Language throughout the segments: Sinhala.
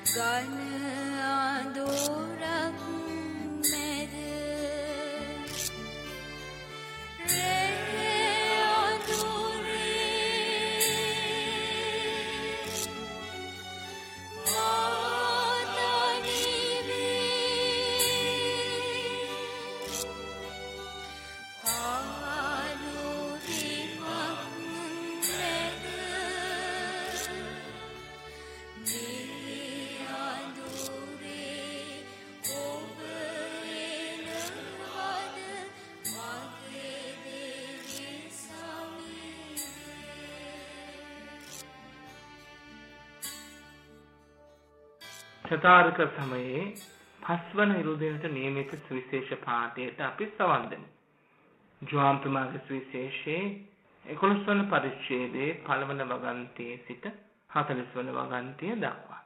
ගන අඳුරක් මැද චතාරික සමයේ පස්වන ඉරුදිනට නියමිත සුවිශේෂ පාඨයට අපි සවන් දෙමු. ජෝම්තුමාගේ සුවිශේෂයේ 11 වන පරිච්ඡේදයේ පළවන වගන්තියේ සිට 40 වන වගන්තිය දක්වා.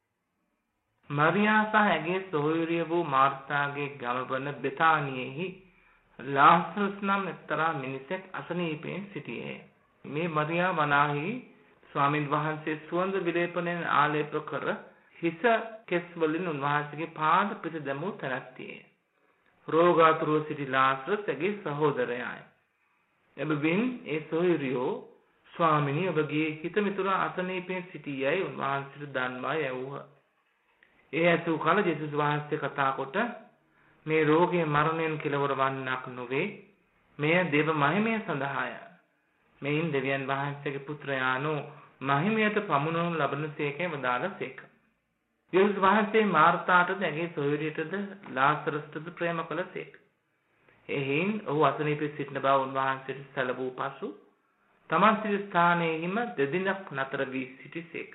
මරියා සහ ඇගේ සොහොයුරිය වූ මාර්තාගේ ගම වන බෙතානියෙහි ලාසරස් නම් එක්තරා මිනිසෙක් අසනීපයෙන් සිටියේය. මේ මරියා වනාහි ස්වාමීන් වහන්සේ සුවඳ විලේපනයෙන් ආලේප කර හිස කෙස් වලින් උන්වහන්සේගේ පාද පිට දැමූ තැනැත්තිය. රෝගාතුරව සිටි ලාසරස් ඇගේ සහෝදරයාය. එබැවින් ඒ සොහොයුරියෝ ස්වාමිනී ඔබගේ හිත මිතුරා අසනීපයෙන් සිටියයි උන්වහන්සේට දන්වා යැවූහ. ඒ ඇසූ කල ජේසුස් වහන්සේ කතා කොට මේ රෝගයේ මරණයෙන් කෙලවර වන්නක් නොවේ. මෙය දේව මහිමය සඳහාය. මෙයින් දෙවියන් වහන්සේගේ පුත්‍රයාණෝ මහිමයට පමුණවනු ලබන සේකේ වදාළසේක. යේසුස් වහන්සේ මාර්තාටද ඇගේ සොහොයුරියටද ලාසරස්ටද ප්‍රේම කළසේක. එහින් ඔහු අසනීපී සිටින බව උන්වහන්සේට සැලවූ පසු තමන් සිටි ස්ථානයෙහිම දෙදිනක් නතර වී සිටිසේක.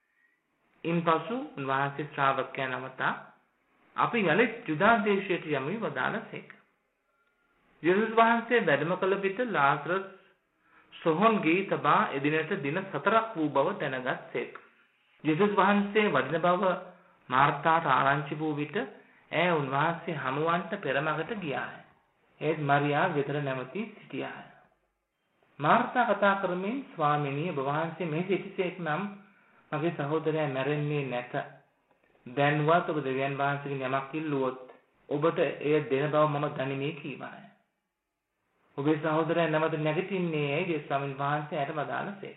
ඉන්පසු උන්වහන්සේ ශ්‍රාවකයන් අමතා අපි යලිත් යුදා දේශයට යමු වදාළසේක. යේසුස් වහන්සේ වැඩම කළ විට ලාසරස් සොහොන් ගේ තබා එදිනට දින 4ක් වූ බව දැනගත්සේක. යේසුස් වහන්සේ වඩින බව මාර්තාට ආරංචි වූ විට ඇය උන්වහන්සේ හමුවන්ට පෙරමගට ගියාය. ඒත් මරියා ගෙදර නැවතී සිටියාය. මාර්තා කතා කරමින් ස්වාමීනි ඔබ වහන්සේ මේ සිටිසේක නම් මගේ සහෝදරයා මැරෙන්නේ නැත. දැන්වත් ඔබ දෙවියන් වහන්සේගෙන් යමක් ඉල්ලුවොත් ඔබට එය දෙන බව මම දනිමි කීවාය. ඔබේ සහෝදරයා නැවත නැගිටින්නේ ඇයි? ස්වාමීන් වහන්සේ ඇයට වදාළසේක.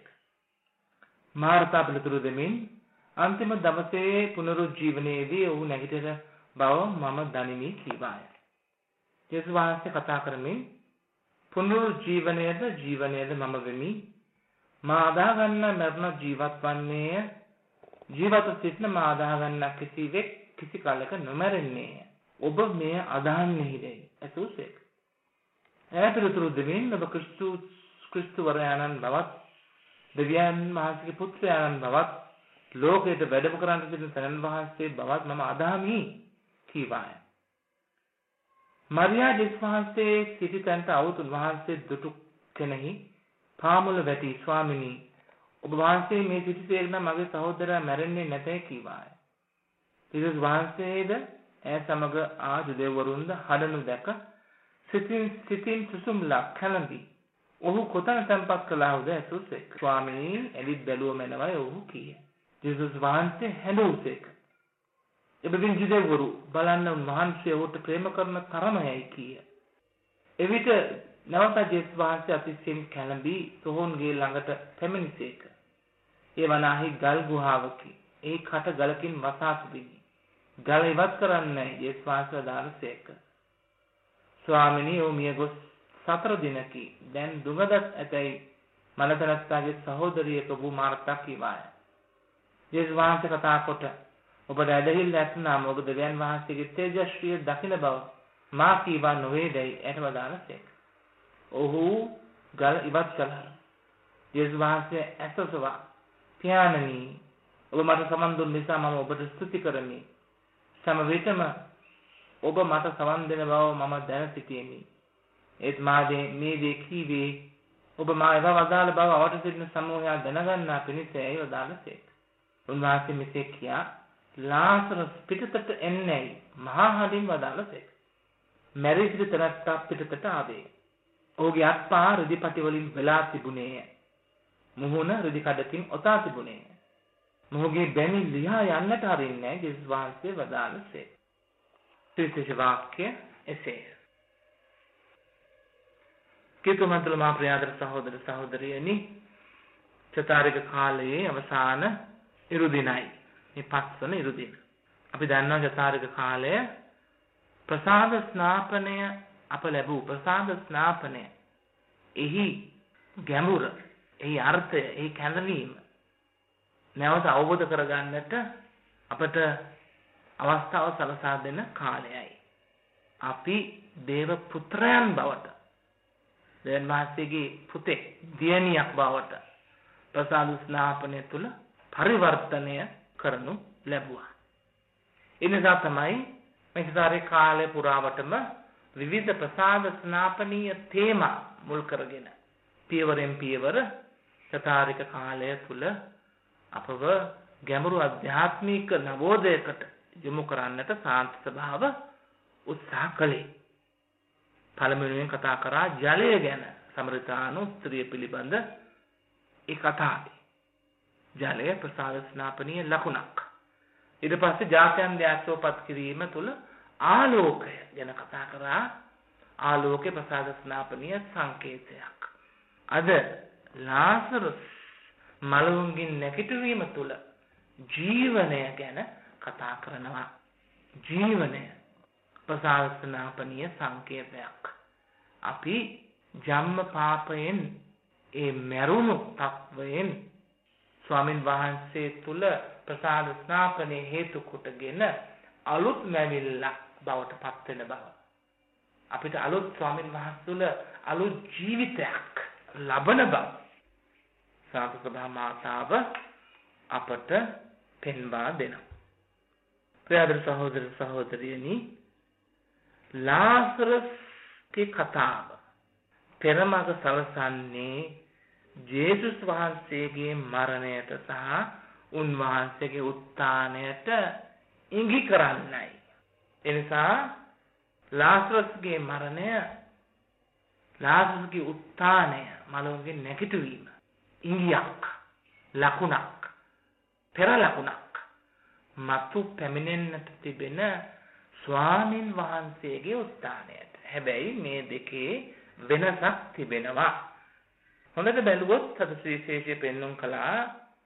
මාර්තා පිළිතුරු දෙමින් අන්තිම දවසේ පුනරුජ්ජීවනයේදී ඔහු නැගිටින බව මම දනිමි කීවාය. යේසුස් වහන්සේ කතා කරමින් පුනරුජ්ජීවනයේද ජීවනයේද මම වෙමි. මා අදා ගන්න මරණ ජීවත් වන්නේය. ජීවත් සිටින මා අදා ගන්න කිසිවෙක් කිසි කාලයක නොමරන්නේය. ඔබ මේ අදහන්නෙහිදයි. ඇසුසේක. එය පිළිතුරු දෙමින් ඔබ ක්‍රිස්තු වරයාණන් බවත් දෙවියන් වහන්සේගේ පුත්‍රයාණන් බවත් ලෝකයට වැඩම කරන්න සිටින තනන් වහන්සේ බවත් මම අදහමි කීවාය. මරියා ජේසුස් වහන්සේ සිටි තැනට අවුත් උන්වහන්සේ දුටු කෙනෙහි පාමුල වැටි ස්වාමිනී ඔබ වහන්සේ මේ සිටිසේක නම් මගේ සහෝදරයා මැරෙන්නේ නැතේ කීවාය. ජේසුස් වහන්සේද ඇය සමග ආ යුදෙව්වරුන්ද හඩනු දැක සිතින් සුසුම්ලා කැළඹි ඔහු කොතන තැන්පත් කළාහුද ඇසුසේක. ස්වාමීනි එලිත් බැලුව මැනවයි ඔහු කීය. ජේසුස් වහන්සේ හැඬුසේක. එබැවින් යුදෙව්වරු බලන්න උන්වහන්සේ ඔහුට ප්‍රේම කරන තරමයි කීය. එවිට නැවත ජේසුස් වහන්සේ අතිශයින් කැළඹි සොහොන්ගේ ළඟට පැමිණිසේක. ඒ වනාහි ගල් ගුහාවකි. ඒ කට ගලකින් වසා තිබිනි. ගල ඉවත් කරන්න ජේසුස් වහන්සේ දානසේක. ස්වාමිනී ඔහු මිය ගොස් 4 දිනකි. දැන් දුඟදත් ඇතැයි මලතනත්තාගේ සහෝදරියක වූ මාර්තා කීවාය. ජේසුස් වහන්සේ කතා කොට ඔබට ඇදහිල්ල ඇතනම් ඔබ දෙවියන් වහන්සේගේ තේජස්විය දකින බව මා කීවා නොවේදයි ඇයට වදාළසේක. ඔහු ගල් ඉවත් කළා. ජේසුස් වහන්සේ ඇසසවා පියාණනි ඔබ මට සමන් දුන් නිසා මම ඔබට ස්තුති කරමි. සම විටම ඔබ මට සමන් දෙන බව මම දැන සිටියෙමි. ඒත් මේ දේ කීවේ ඔබ මා ඒවා වදාළ බව අවට සිටින සමූහයා දැනගන්නා පිණිසයි වදාළසේක. උන්වහන්සේ මෙසේ කියා ලාසරස් පිටතට එන්නේයි මහා හඬින් වදාළසේක. මැරී සිටි තැනැත්තා පිටතට ආවේ. ඔහුගේ අත්පා රිදිපටි වලින් වෙලා තිබුණේය. මුහුණ රිදි කඩකින් ඔතා තිබුණේය. මොහුගේ බැමි ලියා යන්නට හරින්නේ නැහැ. ජේසුස් වහන්සේ වදාළසේ. ත්‍රිවිධ වාක්‍ය එසේ. කීතුමන්තල මා ප්‍රියාදර සහෝදර සහෝදරියනි, චතුරාර්ය කාලයේ අවසාන ඉරු දිනයි. මේ පස්වන ඉරු දින. අපි දන්නවා චතුරාර්ය කාලය ප්‍රසාද ස්නාපනය අප ලැබූ ප්‍රසාද ස්නාපනය. එහි ගැඹුර, එහි අර්ථය, එහි කැඳවීම නැවත අවබෝධ කරගන්නට අපට අවස්ථාව සලසා දෙන කාලයයි. අපි දේව පුත්‍රයන් බවට, දෙවියන් වහන්සේගේ පුතෙක්, දියණියක් බවට ප්‍රසාද ස්නාපනය තුල පරිවර්තනය කරනු ලැබුවා. ඒ නිසා තමයි මේ චතුරාර්ය කාලය පුරාවටම විවිධ ප්‍රසාද ස්නාපනීය තේමා මුල් කරගෙන පියවරෙන් පියවර චතුරාර්ය කාලය තුල අපව ගැඹුරු අධ්‍යාත්මික නවෝදයකට යොමු කරන්නට සාන්ත ස්වභාව උත්සාහ කළේ. පළමුවෙන් කතා කරා ජලය ගැන, සමරිතානු ස්ත්‍රිය පිළිබඳ ඒ කතාවේ. ජලය ප්‍රසාද ස්නාපනීය ලකුණක්. ඊට පස්සේ ජාත්‍යන්තය ආශෝපත් කිරීම තුළ ආලෝකය ගැන කතා කරා. ආලෝකේ ප්‍රසාද ස්නාපනීය සංකේතයක්. අද ලාසරස් මලවුන්ගෙන් නැගිටවීම තුළ ජීවනය ගැන කතා කරනවා. ජීවනය ප්‍රසාද ස්නාපනීය සංකේතයක්. අපි ජම්ම පාපයෙන්, ඒ මරුණු තත්වයෙන් ස්වාමින් වහන්සේ තුල ප්‍රසාද ස්නාපනයේ හේතු කොටගෙන අලුත් මැවිල්ලක් බවට පත් වෙන බව, අපිට අලුත් ස්වාමින් වහන්සේ තුල අලුත් ජීවිතයක් ලබන බව සාන්ත සභා මාතාව අපට පෙන්වා දෙනවා. ප්‍රියදර සහෝදර සහෝදරියනි, ලාසරස්ගේ කතාව පෙරමග සලසන්නේ ජේසුස් වහන්සේගේ මරණයට සහ උන්වහන්සේගේ උත්ථානයට ඉඟි කරන්නයි. එනිසා ලාසරස්ගේ මරණය, ලාසරස්ගේ උත්ථානය, මලවුන්ගේ නැගිටවීම ඉඟියක්, ලකුණක්, පෙර ලකුණක්, මතු පැමිණෙන්නට තිබෙන ස්වාමින් වහන්සේගේ උත්ථානයට. හැබැයි මේ දෙකේ වෙනසක් තිබෙනවා. හොඳට බැලුවොත් අද සුවිශේෂය පෙන්වුම් කළා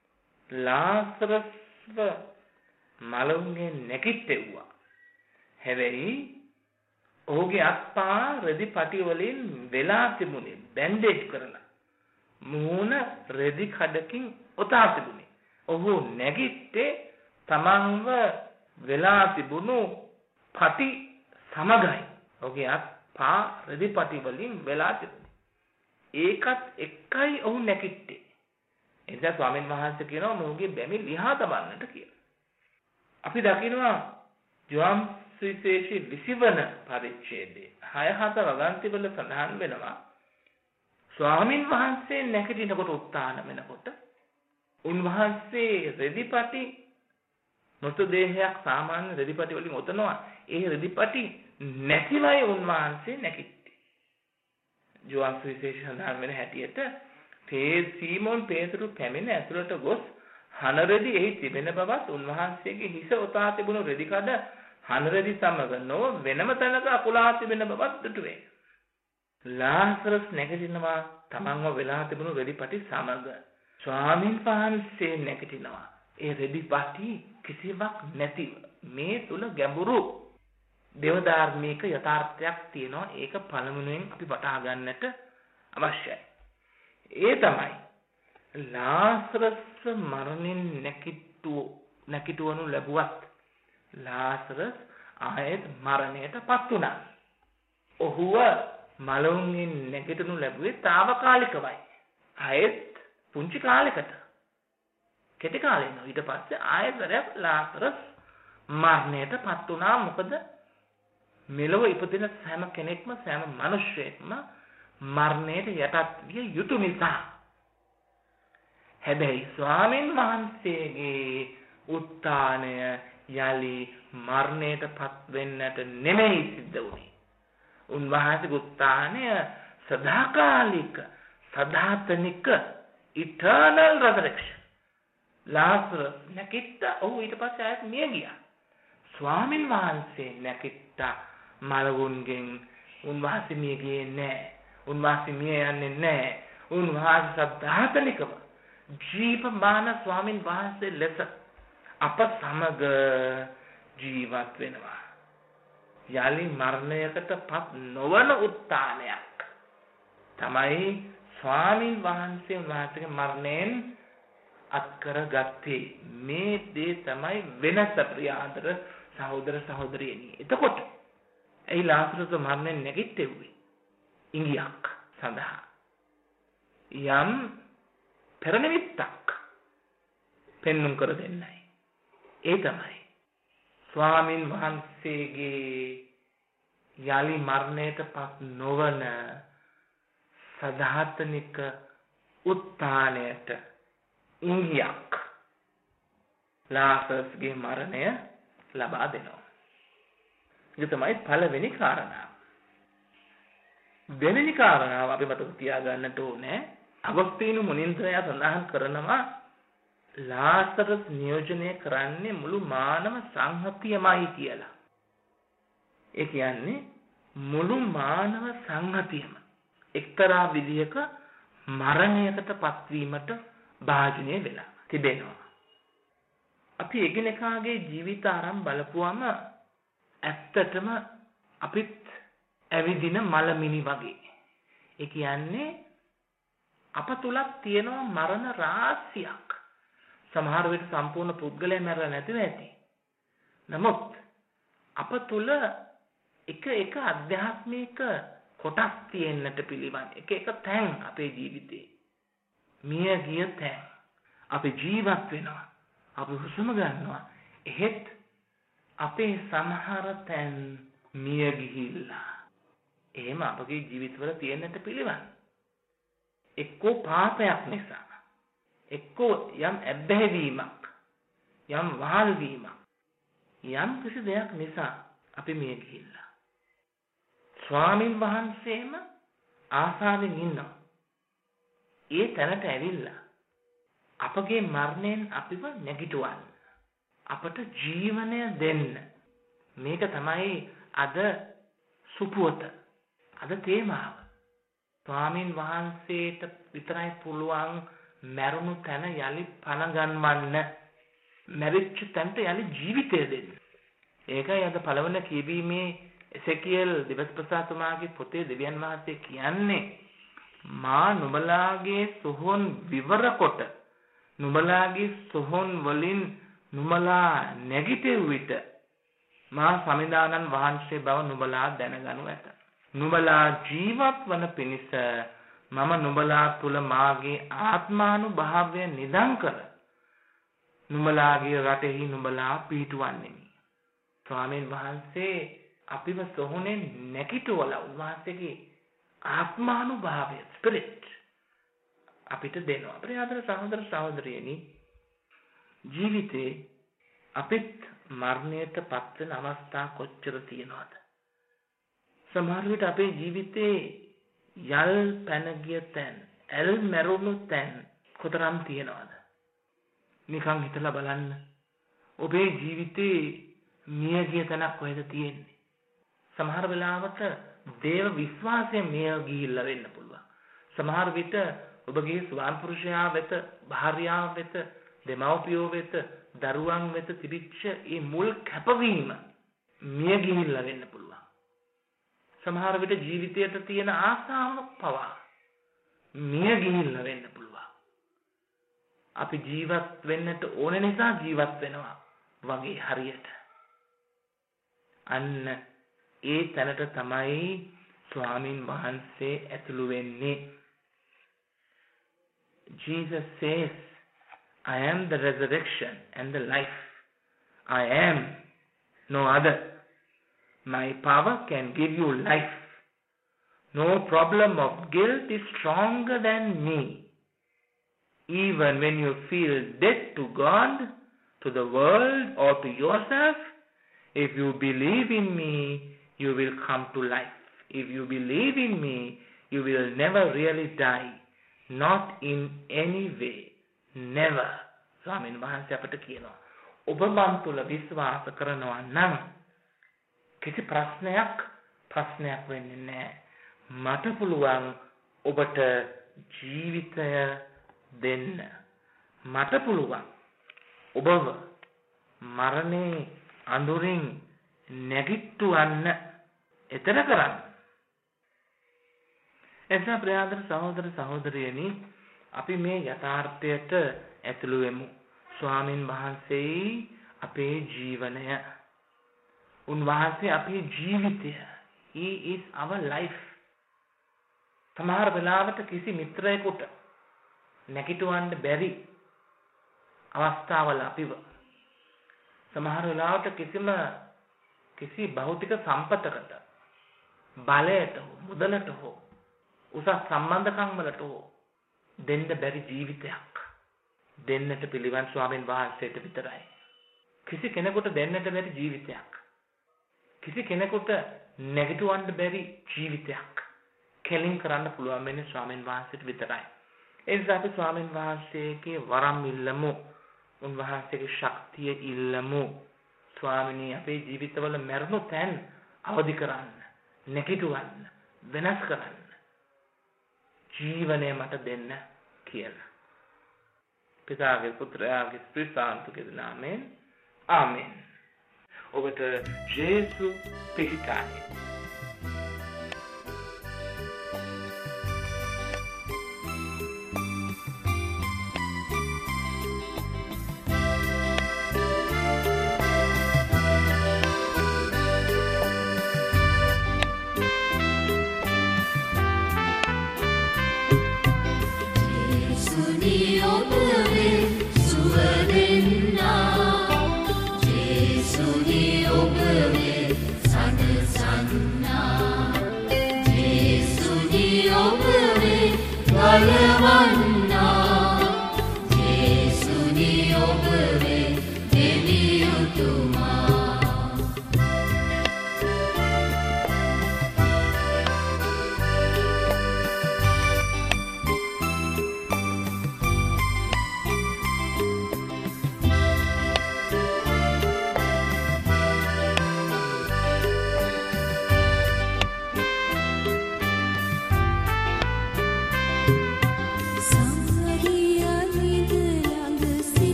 ලාසරස්ව මලවුන්ගේ නැගිටෙව්වා. හැබැයි ඔහුගේ අත්පා රෙදි පටි වලින් වෙලා තිබුණේ, බැන්ඩේජ් කරලා, මූණ රෙදි කඩකින් ඔතා තිබුණේ. ඔහු නැගිට්ටේ තමන්ව වෙලා තිබුණු පටි සමගයි. ඔහුගේ අත්පා රෙදි පටි වලින් වෙලා තිබුණේ. ඒකත් එක්කයි ඔහු නැගිට්ටේ. එනිසා ස්වාමීන් වහන්සේ කියනවා මොහුගේ බැමි ලිහා තබන්නට කියලා. අපි දකිනවා ජෝම් සුවිශේෂී 20 වන පරිච්ඡේදයේ 6-7 වගන්ති වල සඳහන් වෙනවා ස්වාමීන් වහන්සේ නැගිටිනකොට උත්ථාන වෙනකොට උන්වහන්සේ රෙදිපටි මෘතදේහයක් සාමාන්‍ය රෙදිපටි වලින් ඔතනවා. ඒ රෙදිපටි නැතිවයි උන්වහන්සේ නැගිට්ටේ. ජෝම් සුවිශේෂී සඳහන් වෙන හැටියට සීමෝන් පේතුරු පැමිණ ඇතුළට ගොස් හනරෙදි එහි තිබෙන බවත් උන්වහන්සේගේ හිස ඔතා තිබුණු රෙදි කඩ හනරෙදි සමග නොව වෙනම තැනක අකුලා තිබෙන බවත් දුටුවේ. ලාසරස් නැගිටිනවා තමන්ව වෙලා තිබුණු රෙදිපටි සමග. ස්වාමීන් වහන්සේ නැගිටිනවා ඒ රෙදිපටි කිසිවක් නැතිව. මේ තුල ගැඹුරු දේවධාර්මික යථාර්ථයක් තියෙනවා. ඒක පළමුවෙන් අපි වටහා ගන්නට අවශ්‍යයි. ඒ තමයි ලාසරස් මරණින් නැගිටවනු ලැබුවත් ලාසරස් ආයෙත් මරණයට පත් වුණා. ඔහුව මලවුන්ගෙන් නැගිටනු ලැබුවේ తాවකාලිකවයි. ආයෙත් පුංචි කාලයකට, කෙටි කාලෙක. ඊට පස්සේ ආයෙත් ලාසරස් මරණයට පත් වුණා. මොකද මෙලොව ඉපදින සෑම කෙනෙක්ම, සෑම මිනිසෙක්ම මරණයට යටත් විය යුතු නිසා. හැබැයි ස්වාමීන් වහන්සේගේ උත්ථානය යලි මරණයට පත් වෙන්නට නෙමෙයි සිද්ධ වුනේ. උන්වහන්සේගේ උත්ථානය සදාකාලික, සදාතනික, eternal resurrection, ලාසරස් නැගිට්ටා. ඔහු ඊට පස්සේ ආයෙත් මිය ගියා. ස්වාමින් වහන්සේ නැගිට්ටා මලවුන්ගෙන්. උන්වහන්සේ මිය ගියේ නැහැ. උන්වහන්සේ මිය යන්නේ නැහැ. උන්වහන්සේ සදාතනිකව ජීවමාන ස්වාමින් වහන්සේ ලෙස අප සමග ජීවත් වෙනවා. යලි මරණයකටපත් නොවන උත්ථානයක් තමයි ස්වාමින් වහන්සේ උන්වහන්සේගේ මරණයෙන් අත්කරගත්තේ. මේ දේ තමයි වෙනස ප්‍රියාදර සහෝදර සහෝදරියනි. එතකොට ඒ ලාසරස් මරණයෙන් නැගිටෙව්වේ ඉංගියක් සඳහා යම් පෙරනිමිත්තක් පෙන්눔 කර දෙන්නයි. ඒ තමයි ස්වාමින් වහන්සේගේ යලි මරණයටපත් නොවන සදාතනික උත්ථානයට ඉංගියක් ලාසර්ස්ගේ මරණය ලබා දෙනවා. ඒක තමයි පළවෙනි කාරණාව. දෙවෙනි කාරණාව අපි මතක තියාගන්නට ඕනේ. අගස්තීනු මුනින්ද්‍රයා සඳහන් කරනවා ලාසරස් නියෝජනය කරන්නේ මුළු මානව සංහතියමයි කියලා. ඒ කියන්නේ මුළු මානව සංහතියම එක්තරා විදිහක මරණයකට පත්වීමට භාජනය වෙලා තිබෙනවා. අපි එකිනෙකාගේ ජීවිත ආරම්භ බලපුවම ඇත්තටම අපිත් ඇවිදින මලමිනි වගේ. ඒ කියන්නේ අප තුලක් තියෙනවා මරණ රාශියක්. සමහර විට සම්පූර්ණ පුද්ගලයා මැරෙලා නැතිව ඇති. නමුත් අප තුල එක අධ්‍යාත්මික කොටස් තියෙන්නට පිළිවන්. එක තැන් අපේ ජීවිතේ. මිය ගිය තැන්. අපි ජීවත් වෙනවා. අපි හුස්ම ගන්නවා. එහෙත් අපේ සමහර තැන් මිය ගිහිල්ලා. එහෙම අපගේ ජීවිතවල තියෙන්නට පිළිවන්. එක්කෝ පාපයක් නිසා. එක්කෝ යම් ඇබ්බැහිවීමක්, යම් වහල් වීමක්, යම් කිසි දෙයක් නිසා අපි මිය ගිහිල්ලා. ස්වාමින් වහන්සේම ආසාවෙන් ඉන්නවා. ඒ තැනට ඇවිල්ලා අපගේ මරණයෙන් අපිව නැගිටවන්න. අපට ජීවනය දෙන්න. මේක තමයි අද සුපුවත. අද තේමාව. ස්වාමින් වහන්සේට විතරයි පුළුවන් මරුණු තැන යලි පණ ගන්වන්න. මැරිච්ච තැනට යලි ජීවිතය දෙන්න. ඒකයි අද පළවන කියවීමේ එසෙකියල් දිවස්ප්‍රසාදතුමාගේ පොතේ දෙවියන් වහන්සේ කියන්නේ මා නුඹලාගේ සොහොන් විවර කොට නුඹලාගේ සොහොන් වලින් නුඹලා නැගිටෙව් විට මා සමිදානන් වහන්සේ බව නුඹලා දැනගනු ඇත. නුඹලා ජීවත් වන පිණිස මම නුඹලා තුල මාගේ ආත්මානුභාවය නිදන් කර නුඹලාගේ රටෙහි නුඹලා පිහිටුවන්නෙමි. ස්වාමීන් වහන්සේ අපිව සොහොනෙන් නැගිටවලා උන්වහන්සේගේ ආත්මානුභාවය ස්පිරිට් අපිට දෙනවා. ප්‍රියාදර සහෝදර සහෝදරියනි, ජීවිතේ අපිත් මරණයට පත් වෙන අවස්ථා කොච්චර තියෙනවද? සමහර විට අපේ ජීවිතේ යල් පැන ගිය තැන්, ඇල් මැරුණු තැන් කොතරම් තියෙනවද? නිකන් හිතලා බලන්න. ඔබේ ජීවිතේ මිය ගිය තැනක් කොහෙද තියෙන්නේ? සමහර වෙලාවට දේව විශ්වාසයෙන් මිය ගිහිල්ලා වෙන්න පුළුවන්. සමහර විට ඔබගේ ස්වාමි පුරුෂයා වෙත, භාර්යාව වෙත, දෙමව්පියෝ වෙත, දරුවන් වෙත තිබිච්ච මේ මුල් කැපවීම මිය ගිහිල්ලා වෙන්න පුළුවන්. සමහර විට ජීවිතයට තියෙන ආසාව පවා මිය ගිහිල්ලා වෙන්න පුළුවන්. අපි ජීවත් වෙන්නට ඕන නිසා ජීවත් වෙනවා වගේ හරියට. අන්න ඒ තැනට තමයි ස්වාමින් වහන්සේ ඇතුළු වෙන්නේ. Jesus says, I am the resurrection and the life. I am no other. My power can give you life. No problem of guilt is stronger than me. Even when you feel dead to God, to the world, or to yourself, if you believe in me, you will come to life. If you believe in me, you will never really die. Not in any way. Never. ස්වාමීන් වහන්සේ අපට කියනවා ඔබ මන් තුල විශ්වාස කරනවා නම් කිසි ප්‍රශ්නයක් වෙන්නේ නැහැ. මට පුළුවන් ඔබට ජීවිතය දෙන්න. මට පුළුවන් ඔබව මරණේ අඳුරින් නැගිට්ටුවන්න එතන කරන්න. එතන ප්‍රයාදර සහෝදර සහෝදරියනි අපි මේ යථාර්ථයට ඇතුළු වෙමු. ස්වාමින් වහන්සේ අපේ ජීවනය. උන්වහන්සේ අපේ ජීවිතය. He is our life. සමහර වෙලාවට කිසි මිත්‍රයෙකුට නැගිටවන්න බැරි අවස්ථාවල අපිව සමහර වෙලාවට කිසි භෞතික සම්පතකට බලයට මුදලට හෝ උසස් සම්බන්ධකම් වලට හෝ දෙන්න බැරි ජීවිතයක් දෙන්නට පිළිවන් ස්වාමීන් වහන්සේට විතරයි. කිසි කෙනෙකුට දෙන්නට බැරි ජීවිතයක්. කිසි කෙනෙකුට නැගිටවන්න බැරි ජීවිතයක් කෙලින් කරන්න පුළුවන් වෙන්නේ ස්වාමීන් වහන්සේට විතරයි. ඒ නිසා අපි ස්වාමීන් වහන්සේගේ වරම් ඉල්ලමු. උන්වහන්සේගේ ශක්තිය ඉල්ලමු. ස්වාමිනී අපේ ජීවිතවල මරණු තැන් අවදි කරන්න, නැගිටවන්න, වෙනස් කරන්න. ජීවනය මට දෙන්න කියලා. පිතාගේ පුත්‍රයාගේ ස්ප්‍රිසාන්තුගේ නාමයෙන් ආමෙන්. ඔබට ජේසු පිහිටයි.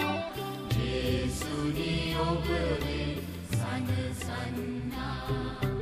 Sana sana